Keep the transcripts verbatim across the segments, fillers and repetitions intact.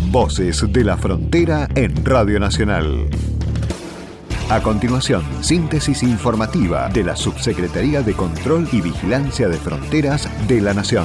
Voces de la Frontera en Radio Nacional. A continuación, síntesis informativa de la Subsecretaría de Control y Vigilancia de Fronteras de la Nación.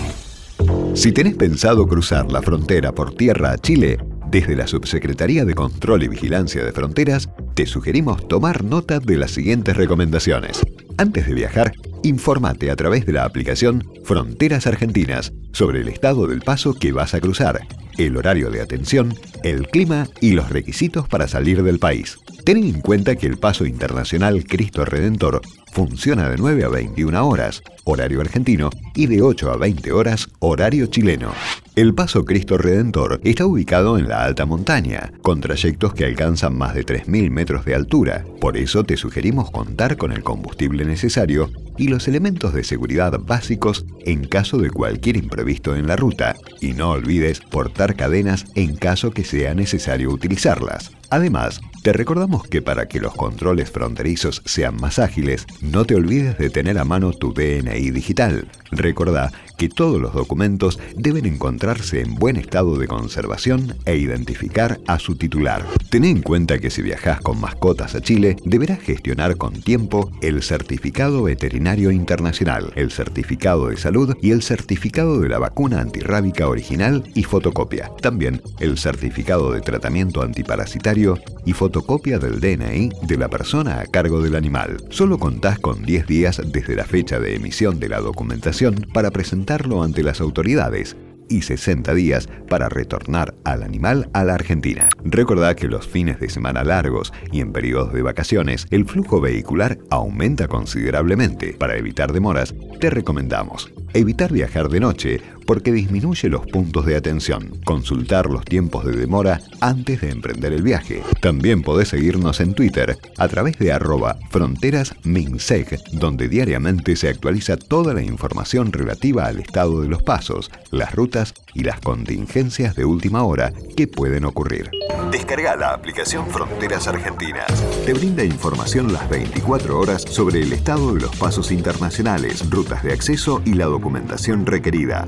Si tenés pensado cruzar la frontera por tierra a Chile, desde la Subsecretaría de Control y Vigilancia de Fronteras, te sugerimos tomar nota de las siguientes recomendaciones. Antes de viajar, infórmate a través de la aplicación Fronteras Argentinas sobre el estado del paso que vas a cruzar, el horario de atención, el clima y los requisitos para salir del país. Ten en cuenta que el paso internacional Cristo Redentor funciona de nueve a veintiuna horas, horario argentino, y de ocho a veinte horas, horario chileno. El paso Cristo Redentor está ubicado en la alta montaña, con trayectos que alcanzan más de tres mil metros de altura. Por eso te sugerimos contar con el combustible necesario y los elementos de seguridad básicos en caso de cualquier imprevisto en la ruta. Y no olvides portar cadenas en caso que sea necesario utilizarlas. Además, te recordamos que para que los controles fronterizos sean más ágiles, no te olvides de tener a mano tu D N I digital. Recordá que todos los documentos deben encontrarse en buen estado de conservación e identificar a su titular. Ten en cuenta que si viajás con mascotas a Chile, deberás gestionar con tiempo el certificado veterinario internacional, el certificado de salud y el certificado de la vacuna antirrábica original y fotocopia. También el certificado de tratamiento antiparasitario y fotocopia del D N I de la persona a cargo del animal. Solo contás con diez días desde la fecha de emisión de la documentación para presentarlo ante las autoridades y sesenta días para retornar al animal a la Argentina. Recordá que los fines de semana largos y en periodos de vacaciones, el flujo vehicular aumenta considerablemente. Para evitar demoras, te recomendamos evitar viajar de noche porque disminuye los puntos de atención. Consultar los tiempos de demora antes de emprender el viaje. También podés seguirnos en Twitter a través de arroba fronterasminsec, donde diariamente se actualiza toda la información relativa al estado de los pasos, las rutas y las contingencias de última hora que pueden ocurrir. Descarga la aplicación Fronteras Argentinas. Te brinda información las veinticuatro horas sobre el estado de los pasos internacionales, rutas de acceso y la documentación requerida.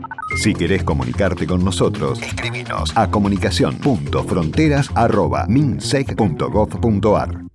Si querés comunicarte con nosotros, escribinos a comunicación punto fronteras arroba minsec punto gov punto ar.